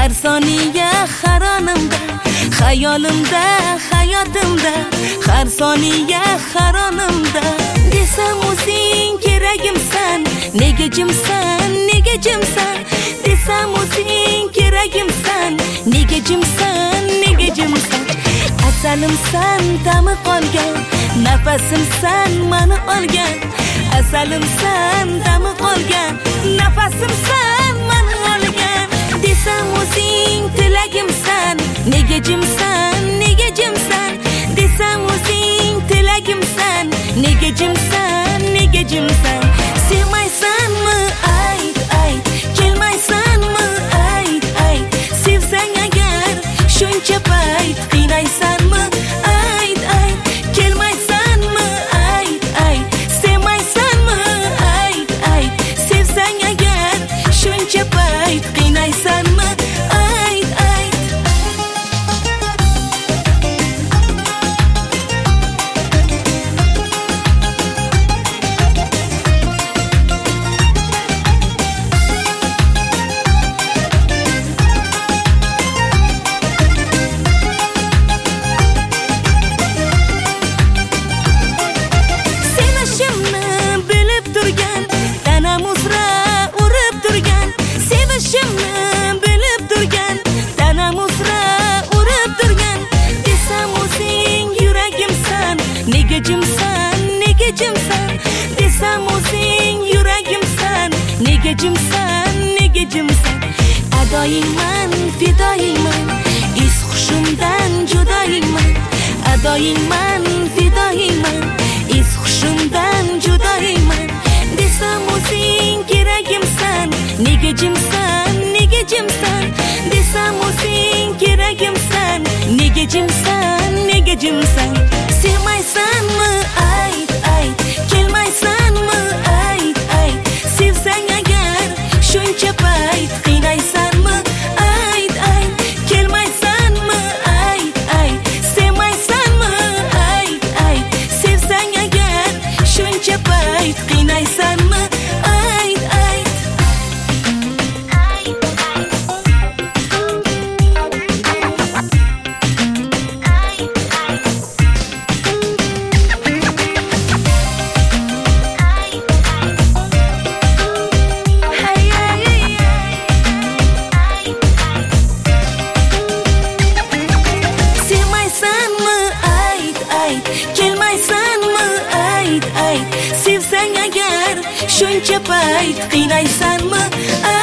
har soniya haronimda, hayolimda, hayotimda, har soniya haronimda. Desam o'zing keragimsan, nega jimsan, nega jimsan? Desam o'zing keragimsan, nega jimsan, nega jimsan? Asalimsan ta'mi qolgan, nafasimsan mani olgan. Asalimsan ta'mi qolgan, nafasimsan mani olgan. Desam o'zing tilagimsan, nega jimsan, nega jimsan? Desam o'zing tilagimsan, nega jimsan, nega jimsan? Sevmaysanmi ayt, ayt, kelmaysanmi ayt, ayt. Sevsang agar shuncha payt qiynaysanmi ayt, ayt, kelmaysanmi ayt, ayt. Sevmaysanmi ayt, ayt. Sevsang agar shuncha payt qiynaysanmi ayt, ayt. Sevishimni bilib turgan, tanam uzra urib turgan. Sevishimni bilib turgan, tanam uzra urib turgan. Desam o'zing yuragimsan, nega jimsan, nega jimsan? Desam o'zing yuragimsan, nega jimsan, nega jimsan? Adoyingman, fidoyingman, is hushimdan judoyingman. Adoyingman, fidoyingman, is hushimdan judoyingman. Desam o'zing keragimsan, nega jimsan, nega jimsan? Desam o'zing keragimsan, nega jimsan, nega jimsan? Sevmaysanmi ayt, ayt, kelmaysanmi ayt, ayt. Sevsang agar shuncha payt qiynaysanmi ayt, ayt. Kelmaysanmi ayt, ayt. Sevmaysanmi ayt, ayt. Sevsang agar shuncha payt qiynaysanmi ayt, ayt. Sevmaysanmi ayt, ayt. Kelmaysanmi ayt, ayt. Sevsang agar shuncha payt qiynaysanmi